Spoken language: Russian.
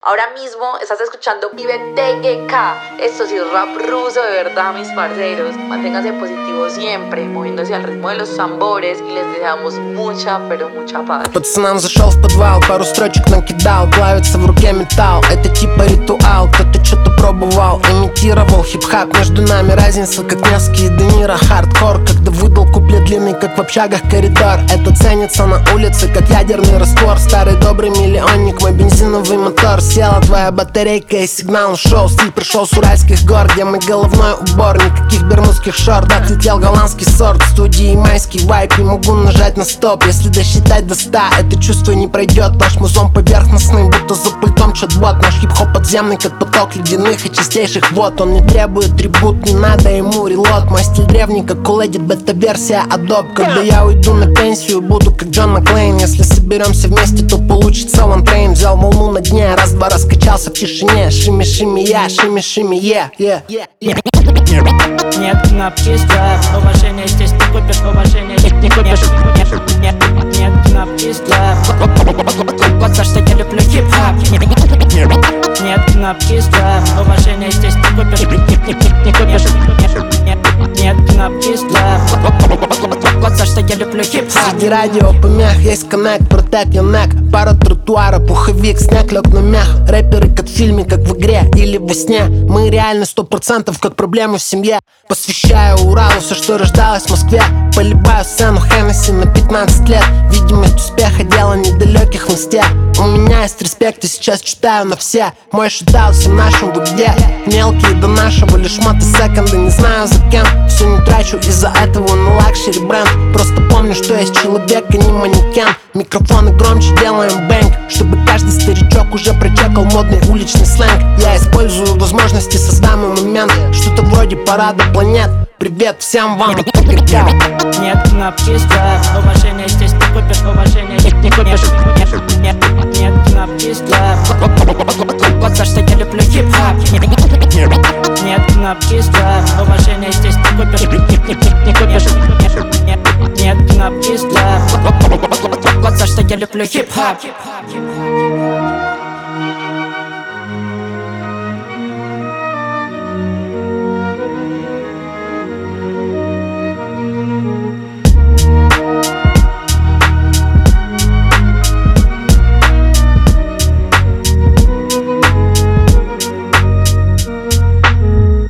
Ahora mismo estás escuchando Vive TGK. Esto sí es rap ruso de verdad, mis parceros. Manténganse positivos siempre, moviéndose al ritmo de los tambores. Y les deseamos mucha, pero mucha paz. Пацанам зашел в подвал, пару строчек накидал. Плавится в руке металл, это типа ритуал. Кто-то что-то пробовал, имитировал хип-хап. Между нами разница, как Невский и Де Ниро. Хардкор, когда выдал куплет длинный, как в общагах коридор. Это ценится на улице, как ядерный раствор. Старый добрый миллионник, мой бензиновый мотор. Села твоя батарейка и сигнал ушел. Стиль пришел с уральских гор, где мой головной убор. Никаких бермудских шорт, отлетел голландский сорт. В студии майский вайп, не могу нажать на стоп. Если досчитать до 100, это чувство не пройдет. Наш музон поверхностный, будто за пультом чат-бот. Наш хип-хоп подземный, как поток ледяных и чистейших вод. Он не требует трибут, не надо ему релот. Мой стиль древний, как у леди, бета-версия Adobe. Когда я уйду на пенсию, буду как Джон Маклейн. Если соберемся вместе, то получится лантрейн. Взял волну на дне, раз-два раскачался в тишине. Шими-шими я, шими-шими yeah. Нет кнопки stripe, уважение здесь не купишь, уважение не купишь. Нет кнопки stripe, вот за что я люблю хип-хоп. Нет кнопки stripe, уважение здесь не купишь, не купишь. Нет кнопки stripe, вот за что я люблю хип-хоп. Среди радиопомех есть коннект, протек, я нек. Пара тротуара, пуховик, снег лег на мях. Рэперы как в фильме, как в игре или во сне. Мы реально 100% как проблемы в семье. Посвящаю Уралу все, что рождалось в Москве. Полюбаю сцену Хеннесси на 15 лет. Видимость успеха, дело недалеких в инсте. У меня есть респект и сейчас читаю на все. Мой шутаут всем нашим, вы где? Мелкие до нашего, лишь мотосеконды, не знаю за кем. Все не трачу из-за этого на лакшери бренд. Просто помню, что есть человек, а не манекен. Микрофоны громче, делаем бэнг, чтобы каждый старичок уже прочекал модный уличный сленг. Я использую возможности, создам момент. Что-то вроде парада планет. Привет всем вам. Нет кнопки stripe, уважение здесь не купишь, уважение не купишь. Нет кнопки stripe, вот за что я люблю хип-хоп. Нет кнопки stripe, уважение здесь не купишь, не купишь. Нет кнопки stripe, вот за что я люблю хип-хоп.